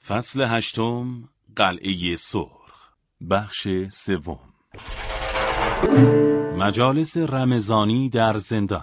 فصل 8 قلعه سرخ بخش 3 مجالس رمضانی در زندان.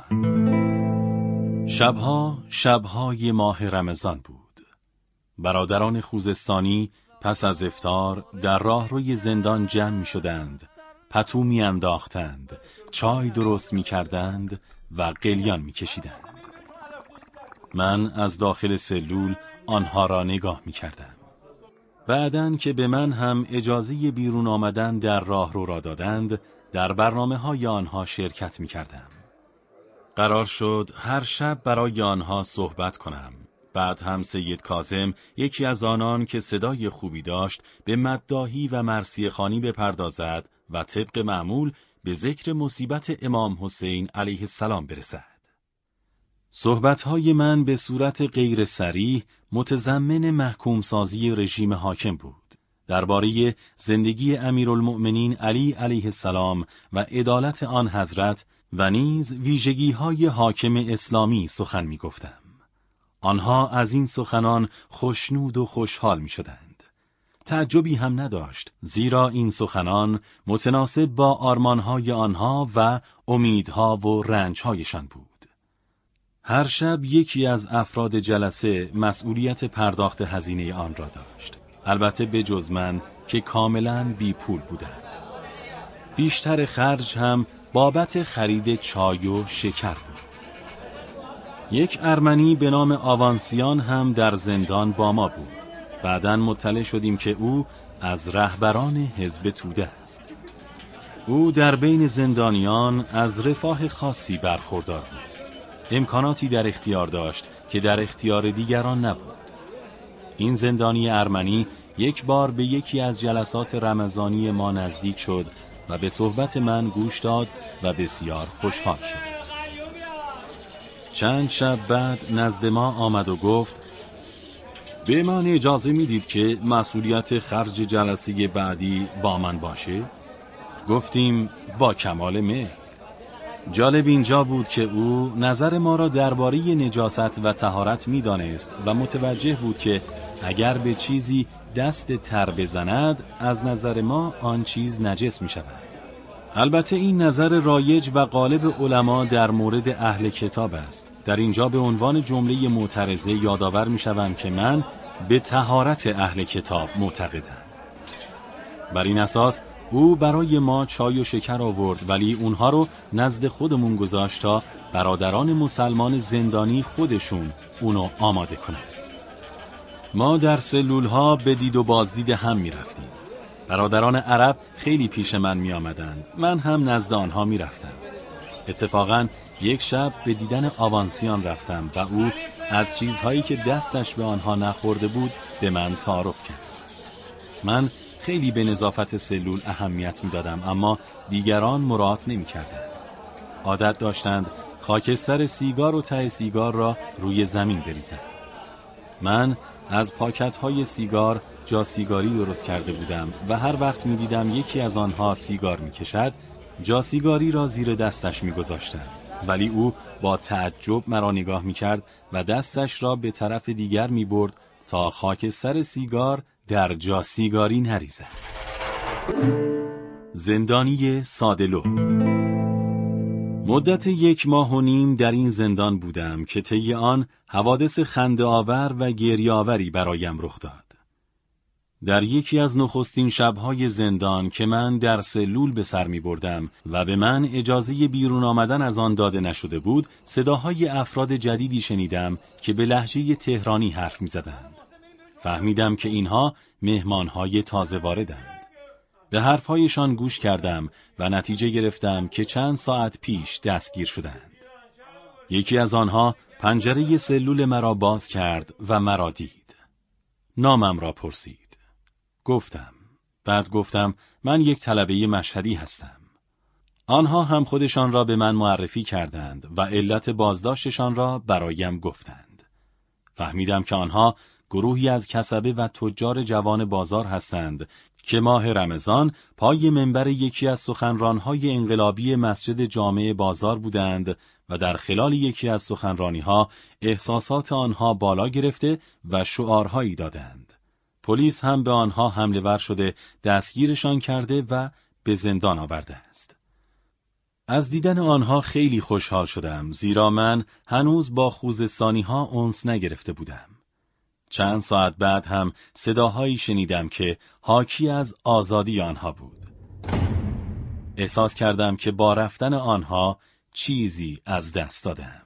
شبهای ماه رمضان بود. برادران خوزستانی پس از افطار در راهروی زندان جمع می شدند، پتو می انداختند، چای درست می کردند و قلیان می کشیدند. من از داخل سلول آنها را نگاه می کردم. بعدن که به من هم اجازه بیرون آمدن در راهرو را دادند، در برنامه‌های آنها شرکت می کردم. قرار شد هر شب برای آنها صحبت کنم. بعد هم سید کاظم، یکی از آنان که صدای خوبی داشت، به مداحی و مرثیه خوانی بپردازد و طبق معمول به ذکر مصیبت امام حسین علیه السلام برسد. صحبت‌های من به صورت غیر صریح متضمن محکوم سازی رژیم حاکم بود. درباره زندگی امیرالمؤمنین علی علیه السلام و عدالت آن حضرت و نیز ویژگی‌های حاکم اسلامی سخن می‌گفتم. آنها از این سخنان خوشنود و خوشحال می‌شدند. تعجبی هم نداشت، زیرا این سخنان متناسب با آرمان‌های آنها و امیدها و رنج‌هایشان بود. هر شب یکی از افراد جلسه مسئولیت پرداخت هزینه آن را داشت. البته به جز من که کاملاً بی پول بودم. بیشتر خرج هم بابت خرید چای و شکر بود. یک ارمنی به نام آوانسیان هم در زندان با ما بود. بعداً مطلع شدیم که او از رهبران حزب توده است. او در بین زندانیان از رفاه خاصی برخوردار بود. امکاناتی در اختیار داشت که در اختیار دیگران نبود. این زندانی ارمنی یک بار به یکی از جلسات رمضانی ما نزدیک شد و به صحبت من گوش داد و بسیار خوشحال شد. چند شب بعد نزد ما آمد و گفت: به من اجازه میدید که مسئولیت خرج جلسه بعدی با من باشه؟ گفتیم با کمال میل. جالب اینجا بود که او نظر ما را درباره نجاست و طهارت می‌دانست و متوجه بود که اگر به چیزی دست تر بزند از نظر ما آن چیز نجس می‌شود. البته این نظر رایج و غالب علما در مورد اهل کتاب است. در اینجا به عنوان جمله معترضه یادآور می‌شوم که من به طهارت اهل کتاب معتقدم. بر این اساس او برای ما چای و شکر آورد، ولی اونها رو نزد خودمون گذاشت تا برادران مسلمان زندانی خودشون اونو آماده کنند. ما در سلولها به دید و بازدید هم می رفتیم. برادران عرب خیلی پیش من می آمدند. من هم نزد آنها می رفتم. اتفاقاً یک شب به دیدن آوانسیان رفتم و او از چیزهایی که دستش به آنها نخورده بود به من تعارف کرد. من خیلی به نظافت سلول اهمیت می‌دادم، اما دیگران مراعات نمی‌کردند. عادت داشتند خاکستر سیگار و ته سیگار را روی زمین بریزند. من از پاکت‌های سیگار جا سیگاری درست کرده بودم و هر وقت می‌دیدم یکی از آنها سیگار می‌کشد، جا سیگاری را زیر دستش می‌گذاشتم، ولی او با تعجب مرا نگاه می‌کرد و دستش را به طرف دیگر می‌برد تا خاکستر سیگار در جا سیگاری نریزد. زندانی ساده‌لو. مدت 1 ماه و نیم در این زندان بودم که طی آن حوادث خنده‌آور و گریه‌آوری برایم رخ داد. در یکی از نخستین شب‌های زندان که من در سلول به سر می‌بردم و به من اجازه بیرون آمدن از آن داده نشده بود، صداهای افراد جدیدی شنیدم که به لهجه تهرانی حرف می‌زدند. فهمیدم که اینها مهمانهای تازه واردند. به حرفهایشان گوش کردم و نتیجه گرفتم که چند ساعت پیش دستگیر شدند. یکی از آنها پنجره سلول مرا باز کرد و مرا دید. نامم را پرسید. بعد گفتم من یک طلبه مشهدی هستم. آنها هم خودشان را به من معرفی کردند و علت بازداشتشان را برایم گفتند. فهمیدم که آنها گروهی از کسبه و تجار جوان بازار هستند که ماه رمضان پای منبر یکی از سخنران‌های انقلابی مسجد جامع بازار بودند و در خلال یکی از سخنرانی‌ها احساسات آنها بالا گرفته و شعارهایی دادند. پلیس هم به آنها حمله ور شده دستگیرشان کرده و به زندان آورده است. از دیدن آنها خیلی خوشحال شدم، زیرا من هنوز با خوزستانی‌ها انس نگرفته بودم. چند ساعت بعد هم صداهایی شنیدم که حاکی از آزادی آنها بود. احساس کردم که با رفتن آنها چیزی از دست دادم.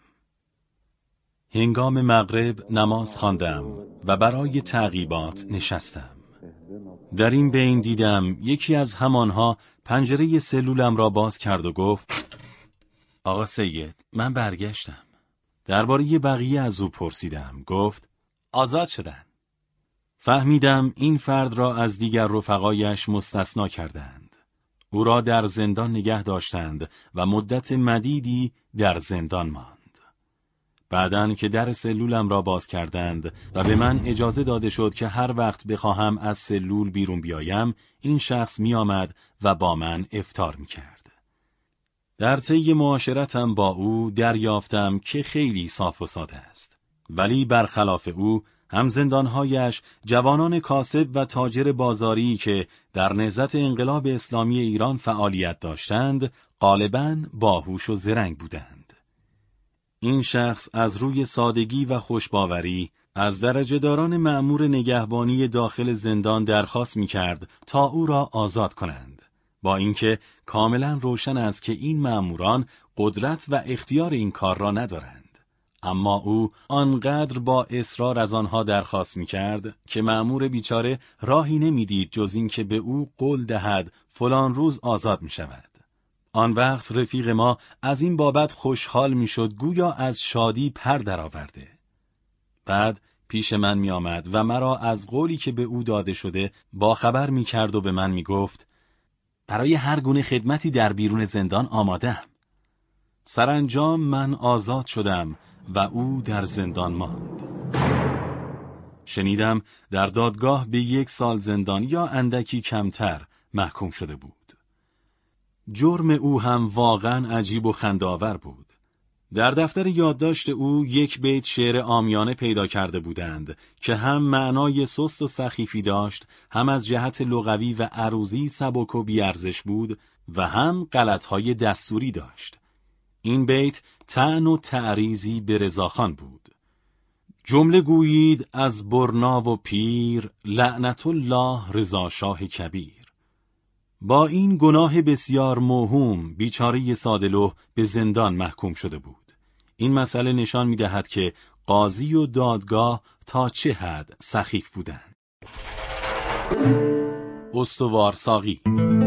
هنگام مغرب نماز خواندم و برای تعقیبات نشستم. در این بین دیدم یکی از همانها پنجره سلولم را باز کرد و گفت: آقا سید، من برگشتم. درباره بقیه از او پرسیدم. گفت: آزاد شدن. فهمیدم این فرد را از دیگر رفقایش مستثنا کردند. او را در زندان نگه داشتند و مدت مدیدی در زندان ماند. بعدن که در سلولم را باز کردند و به من اجازه داده شد که هر وقت بخواهم از سلول بیرون بیایم، این شخص می آمد و با من افطار می کرد. در طی معاشرتم با او دریافتم که خیلی صاف و ساده است. ولی برخلاف او، همزندانهایش جوانان کاسب و تاجر بازاری که در نهضت انقلاب اسلامی ایران فعالیت داشتند، غالباً باهوش و زرنگ بودند. این شخص از روی سادگی و خوشباوری از درجه‌داران مأمور نگهبانی داخل زندان درخواست می‌کرد تا او را آزاد کنند، با اینکه کاملا روشن است که این مأموران قدرت و اختیار این کار را ندارند. اما او آنقدر با اصرار از آنها درخواست می‌کرد که مأمور بیچاره راهی نمی‌دید جز این که به او قول دهد فلان روز آزاد می‌شود. آن وقت رفیق ما از این بابت خوشحال می‌شد، گویا از شادی پر درآورده. بعد پیش من می آمد و مرا از قولی که به او داده شده باخبر می کرد و به من می گفت: برای هر گونه خدمتی در بیرون زندان آماده‌ام. سرانجام من آزاد شدم و او در زندان ماند. شنیدم در دادگاه به 1 سال زندان یا اندکی کمتر محکوم شده بود. جرم او هم واقعا عجیب و خنده‌آور بود. در دفتر یادداشت او 1 بیت شعر عامیانه پیدا کرده بودند که هم معنای سست و سخیفی داشت، هم از جهت لغوی و عروضی سبک و بی‌ارزش بود و هم غلط‌های دستوری داشت. این بیت طعن و تعریضی به رضاخان بود. جمله گویید از برنا و پیر، لعنت الله رضا شاه کبیر. با این گناه بسیار موهوم بیچاره ساده‌لوح به زندان محکوم شده بود. این مسئله نشان می‌دهد که قاضی و دادگاه تا چه حد سخیف بودند. استوار ساقی.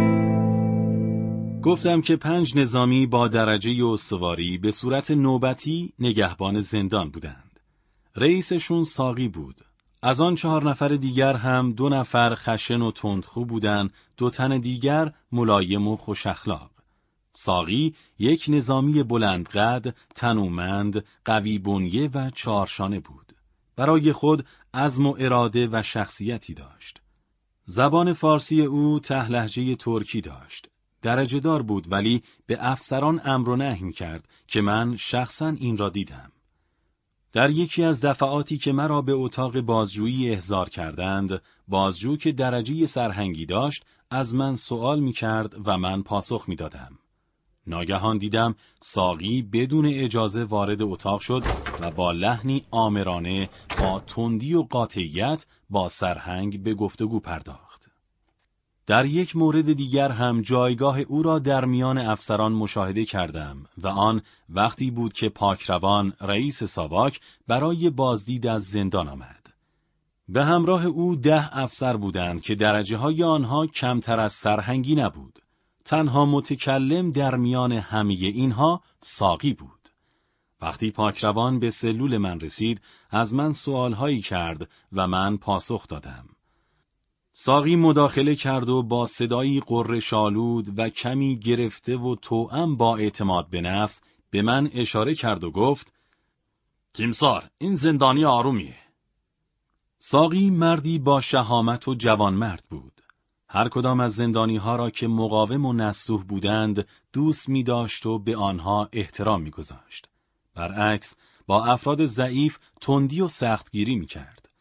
گفتم که 5 نظامی با درجه استواری به صورت نوبتی نگهبان زندان بودند. رئیسشون ساقی بود. از آن 4 نفر دیگر هم 2 نفر خشن و تندخو بودند، 2 تن دیگر ملایم و خوش اخلاق. ساقی 1 نظامی بلندقد، تنومند، قوی بنیه و 4 شانه بود. برای خود عزم و اراده و شخصیتی داشت. زبان فارسی او ته لهجه ترکی داشت. درجه دار بود ولی به افسران امر و نهی می‌کرد که من شخصاً این را دیدم. در یکی از دفعاتی که مرا به اتاق بازجویی احضار کردند، بازجو که درجه سرهنگی داشت از من سوال می‌کرد و من پاسخ می‌دادم. ناگهان دیدم ساقی بدون اجازه وارد اتاق شد و با لحنی آمرانه با تندی و قاطعیت با سرهنگ به گفتگو پرداخت. در 1 مورد دیگر هم جایگاه او را در میان افسران مشاهده کردم و آن وقتی بود که پاکروان رئیس ساواک برای بازدید از زندان آمد. به همراه او 10 افسر بودند که درجه های آنها کمتر از سرهنگی نبود. تنها متکلم در میان همه اینها ساقی بود. وقتی پاکروان به سلول من رسید، از من سوالهایی کرد و من پاسخ دادم. ساقی مداخله کرد و با صدایی غرش‌آلود و کمی گرفته و توأم با اعتماد به نفس به من اشاره کرد و گفت: تیمسار، این زندانی آرومیه. ساقی مردی با شهامت و جوانمرد بود. هر کدام از زندانی‌ها را که مقاوم و نصوح بودند دوست می داشت و به آنها احترام می گذاشت. برعکس با افراد ضعیف تندی و سختگیری می کرد.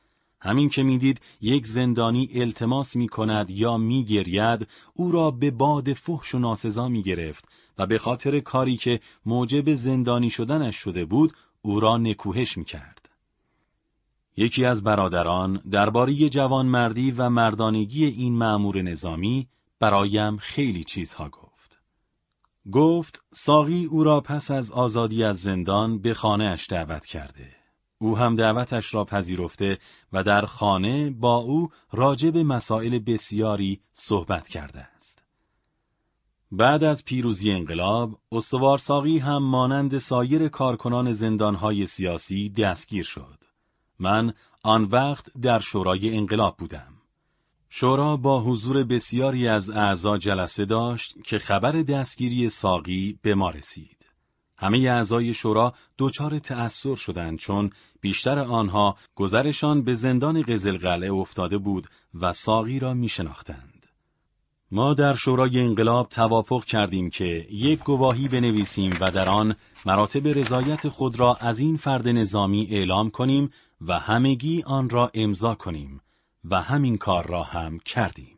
همین که میدید یک زندانی التماس میکند یا میگرید، او را به باد فحش و ناسزا میگرفت و به خاطر کاری که موجب زندانی شدنش شده بود، او را نکوهش میکرد. یکی از برادران درباره جوانمردی و مردانگی این مأمور نظامی برایم خیلی چیزها گفت ساقی او را پس از آزادی از زندان به خانه‌اش دعوت کرده. او هم دعوتش را پذیرفته و در خانه با او راجع به مسائل بسیاری صحبت کرده است. بعد از پیروزی انقلاب، استوار ساقی هم مانند سایر کارکنان زندانهای سیاسی دستگیر شد. من آن وقت در شورای انقلاب بودم. شورا با حضور بسیاری از اعضا جلسه داشت که خبر دستگیری ساقی به ما رسید. همه اعضای شورا دچار تأثر شدند چون بیشتر آنها گذرشان به زندان قزلقلعه افتاده بود و ساقی را می شناختند. ما در شورای انقلاب توافق کردیم که یک گواهی بنویسیم و در آن مراتب رضایت خود را از این فرد نظامی اعلام کنیم و همگی آن را امضا کنیم و همین کار را هم کردیم.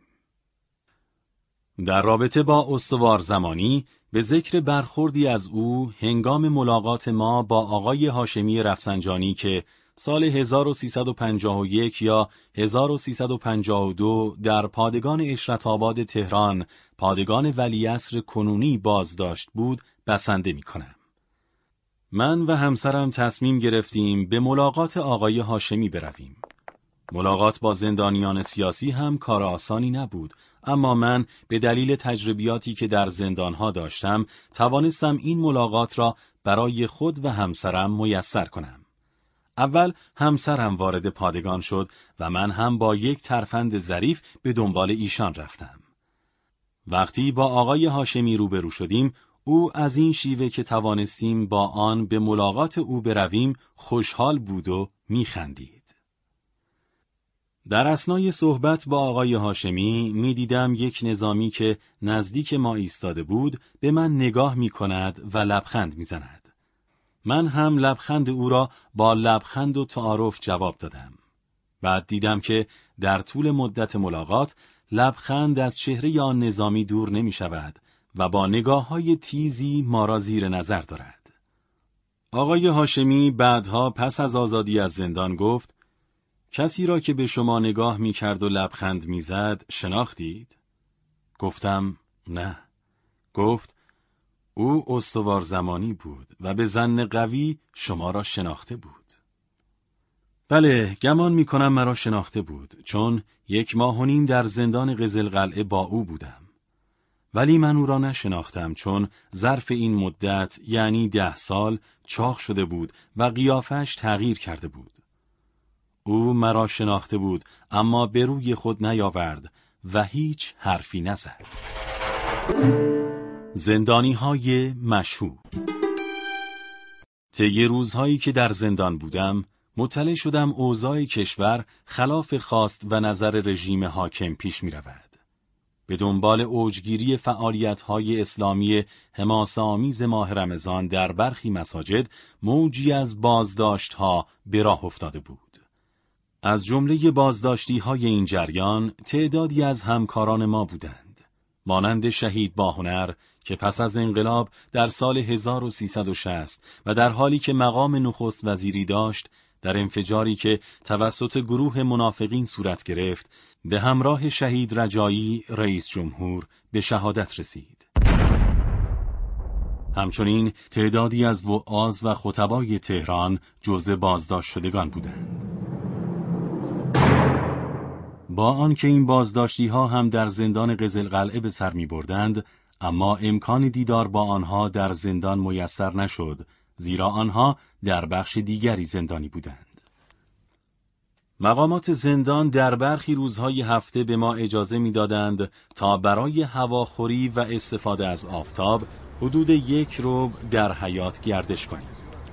در رابطه با استوار زمانی به ذکر برخوردی از او هنگام ملاقات ما با آقای هاشمی رفسنجانی که سال 1351 یا 1352 در پادگان اشرت‌آباد تهران پادگان ولیعصر کنونی بازداشت بود بسنده می‌کنم. من و همسرم تصمیم گرفتیم به ملاقات آقای هاشمی برویم. ملاقات با زندانیان سیاسی هم کار آسانی نبود، اما من به دلیل تجربیاتی که در زندانها داشتم توانستم این ملاقات را برای خود و همسرم میسر کنم. اول همسرم وارد پادگان شد و من هم با یک ترفند ظریف به دنبال ایشان رفتم. وقتی با آقای هاشمی روبرو شدیم، او از این شیوه که توانستیم با آن به ملاقات او برویم خوشحال بود و میخندید. در اثنای صحبت با آقای هاشمی می دیدم یک نظامی که نزدیک ما ایستاده بود به من نگاه می کند و لبخند می زند. من هم لبخند او را با لبخند و تعارف جواب دادم. بعد دیدم که در طول مدت ملاقات لبخند از چهره آن نظامی دور نمی شود و با نگاه‌های تیزی ما را زیر نظر دارد. آقای هاشمی بعدها پس از آزادی از زندان گفت کسی را که به شما نگاه می کرد و لبخند می زد شناختید؟ گفتم نه. گفت او استوار زمانی بود و به ظن قوی شما را شناخته بود. بله، گمان می کنم مرا شناخته بود چون 1.5 ماه در زندان قزلقلعه با او بودم. ولی من او را نشناختم چون ظرف این مدت یعنی 10 سال چاق شده بود و قیافش تغییر کرده بود. او مرا شناخته بود اما به روی خود نیاورد و هیچ حرفی نزد. زندانی‌های مشهور. طی روزهایی که در زندان بودم مطلع شدم اوضاع کشور خلاف خواست و نظر رژیم حاکم پیش می رود. به دنبال اوجگیری فعالیت‌های اسلامی حماسه‌آمیز ماه رمضان در برخی مساجد موجی از بازداشت‌ها به راه افتاده بود. از جمله بازداشتی‌های این جریان تعدادی از همکاران ما بودند. مانند شهید باهنر که پس از انقلاب در سال 1360 و در حالی که مقام نخست وزیری داشت، در انفجاری که توسط گروه منافقین صورت گرفت، به همراه شهید رجایی رئیس جمهور به شهادت رسید. همچنین تعدادی از وعاظ و خطبای تهران جزو بازداشت شدگان بودند. با آنکه این بازداشتی‌ها هم در زندان قزلقلعه به سر می‌بردند، اما امکان دیدار با آنها در زندان میسر نشد، زیرا آنها در بخش دیگری زندانی بودند. مقامات زندان در برخی روزهای هفته به ما اجازه می‌دادند تا برای هواخوری و استفاده از آفتاب حدود 1 ربع در حیاط گردش کنیم.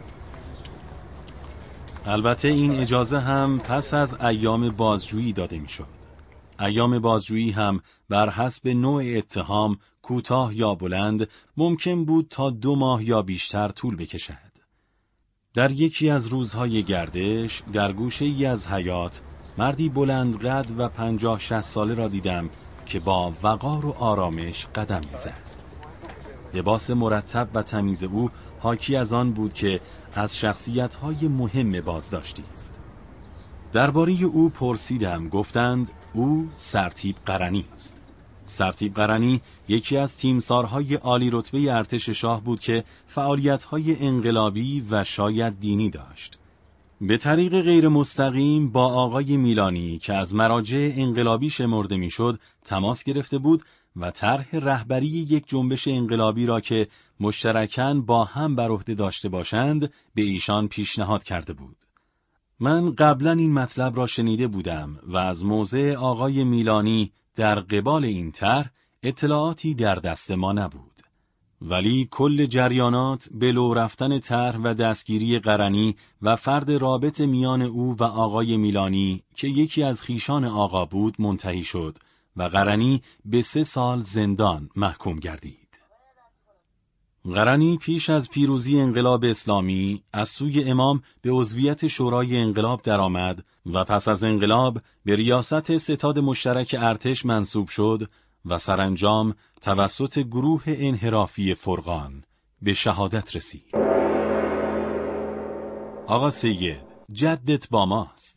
البته این اجازه هم پس از ایام بازجویی داده میشد. ایام بازجویی هم بر حسب نوع اتهام کوتاه یا بلند ممکن بود تا 2 ماه یا بیشتر طول بکشد. در یکی از روزهای گردش در گوشه‌ای از حیاط مردی بلند قد و 50-60 ساله را دیدم که با وقار و آرامش قدم می‌زد. لباس مرتب و تمیز او حاکی از آن بود که از شخصیت‌های مهم بازداشتی است. درباره او پرسیدم، گفتند او سرتیپ قرنی است. سرتیپ قرنی یکی از تیمسارهای عالی رتبه ارتش شاه بود که فعالیت‌های انقلابی و شاید دینی داشت. به طریق غیر مستقیم با آقای میلانی که از مراجع انقلابی شمرده میشد تماس گرفته بود و طرح رهبری یک جنبش انقلابی را که مشترکاً با هم بر عهده داشته باشند به ایشان پیشنهاد کرده بود. من قبلا این مطلب را شنیده بودم و از موضع آقای میلانی در قبال این طرح اطلاعاتی در دست ما نبود. ولی کل جریانات به لو رفتن طرح و دستگیری قرنی و فرد رابط میان او و آقای میلانی که یکی از خویشان آقا بود منتهی شد و قرنی به 3 سال زندان محکوم گردید. قرنی پیش از پیروزی انقلاب اسلامی از سوی امام به عضویت شورای انقلاب درآمد و پس از انقلاب به ریاست ستاد مشترک ارتش منصوب شد و سرانجام توسط گروه انحرافی فرقان به شهادت رسید. آقا سید، جدت با ماست.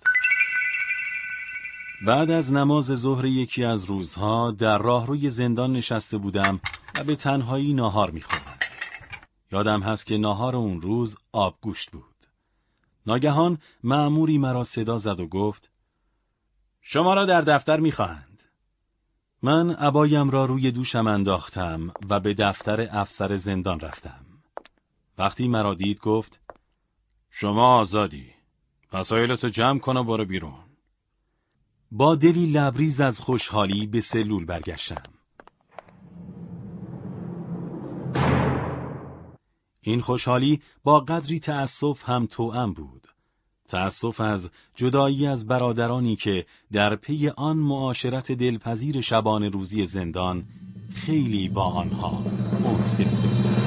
بعد از نماز ظهر یکی از روزها در راهروی زندان نشسته بودم و به تنهایی ناهار می‌خوردم. یادم هست که ناهار اون روز آبگوشت بود. ناگهان مأموری مرا صدا زد و گفت: شما را در دفتر می‌خواهند. من عبایم را روی دوشم انداختم و به دفتر افسر زندان رفتم. وقتی مرا دید گفت: شما آزادی. وسایلتو جمع کن و برو بیرون. با دلی لبریز از خوشحالی به سلول برگشتم. این خوشحالی با قدری تأسف هم توأم بود. تأسف از جدایی از برادرانی که در پی آن معاشرت دلپذیر شبانه روزی زندان خیلی با آنها انس گرفته بود.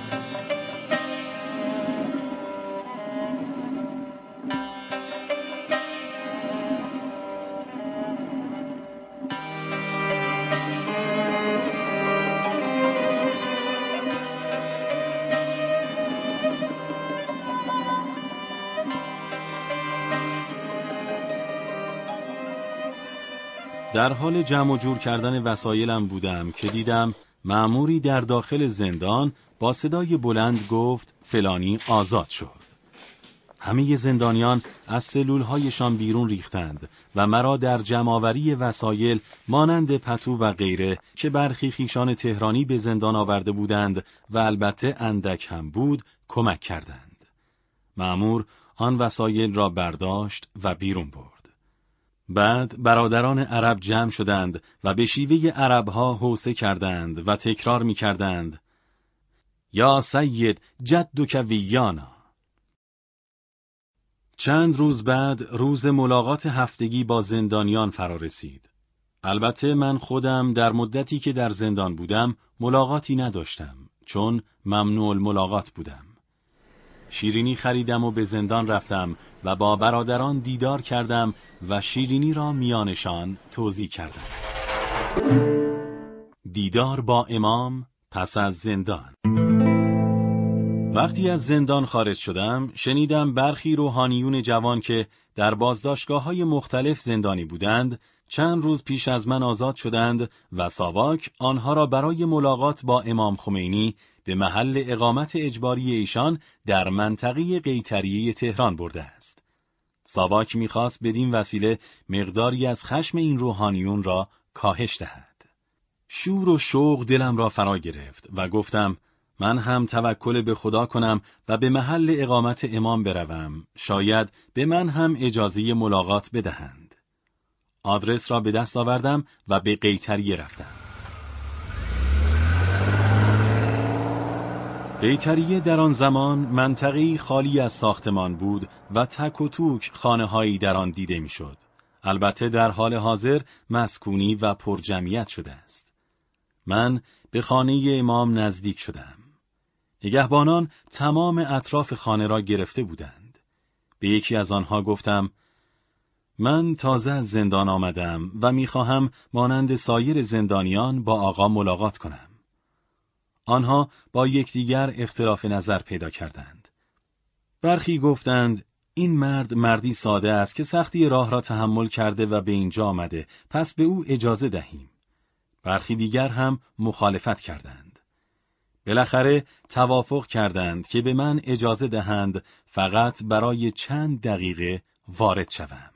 در حال جمع و جور کردن وسایلم بودم که دیدم مأموری در داخل زندان با صدای بلند گفت فلانی آزاد شد. همه زندانیان از سلولهایشان بیرون ریختند و مرا در جمع‌آوری وسایل مانند پتو و غیره که برخی خویشان تهرانی به زندان آورده بودند و البته اندک هم بود کمک کردند. مأمور آن وسایل را برداشت و بیرون برد. بعد برادران عرب جمع شدند و به شیوه عربها هوسه کردند و تکرار می کردند: یا سید جدک ویانا. چند روز بعد روز ملاقات هفتگی با زندانیان فرا رسید. البته من خودم در مدتی که در زندان بودم ملاقاتی نداشتم چون ممنوع الملاقات بودم. شیرینی خریدم و به زندان رفتم و با برادران دیدار کردم و شیرینی را میانشان توزیع کردم. دیدار با امام پس از زندان. وقتی از زندان خارج شدم شنیدم برخی روحانیون جوان که در بازداشتگاه‌های مختلف زندانی بودند چند روز پیش از من آزاد شدند و ساواک آنها را برای ملاقات با امام خمینی به محل اقامت اجباری ایشان در منطقه قیطریه تهران برده است. ساواک می‌خواست بدین وسیله مقداری از خشم این روحانیون را کاهش دهد. شور و شوق دلم را فرا گرفت و گفتم من هم توکل به خدا کنم و به محل اقامت امام بروم، شاید به من هم اجازه ملاقات بدهند. آدرس را به دست آوردم و به قیطریه رفتم. قیطریه در آن زمان منطقه‌ای خالی از ساختمان بود و تک و توک خانه‌هایی در آن دیده می‌شد. البته در حال حاضر مسکونی و پرجمعیت شده است. من به خانه امام نزدیک شدم. نگهبانان تمام اطراف خانه را گرفته بودند. به یکی از آنها گفتم من تازه از زندان آمدم و میخواهم مانند سایر زندانیان با آقا ملاقات کنم. آنها با یکدیگر اختلاف نظر پیدا کردند. برخی گفتند این مرد مردی ساده است که سختی راه را تحمل کرده و به اینجا آمده، پس به او اجازه دهیم. برخی دیگر هم مخالفت کردند. بالاخره توافق کردند که به من اجازه دهند فقط برای چند دقیقه وارد شوم.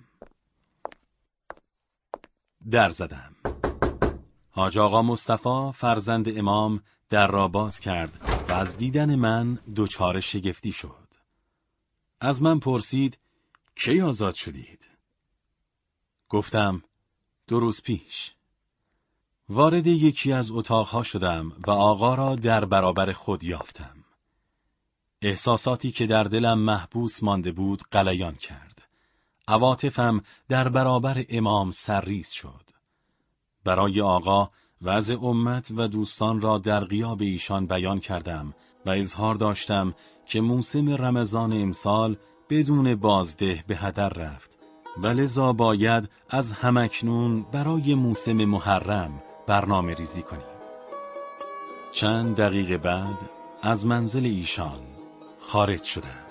در زدم. حاج آقا مصطفی فرزند امام در را باز کرد و از دیدن من دچار شگفتی شد. از من پرسید کی آزاد شدید؟ گفتم 2 روز پیش. وارد یکی از اتاقها شدم و آقا را در برابر خود یافتم. احساساتی که در دلم محبوس مانده بود غلیان کرد. عواطفم در برابر امام سرریز شد. برای آقا وضع امت و دوستان را در غیاب ایشان بیان کردم و اظهار داشتم که موسم رمضان امسال بدون بازده به هدر رفت و لذا باید از همکنون برای موسم محرم برنامه ریزی کنیم. چند دقیقه بعد از منزل ایشان خارج شدم.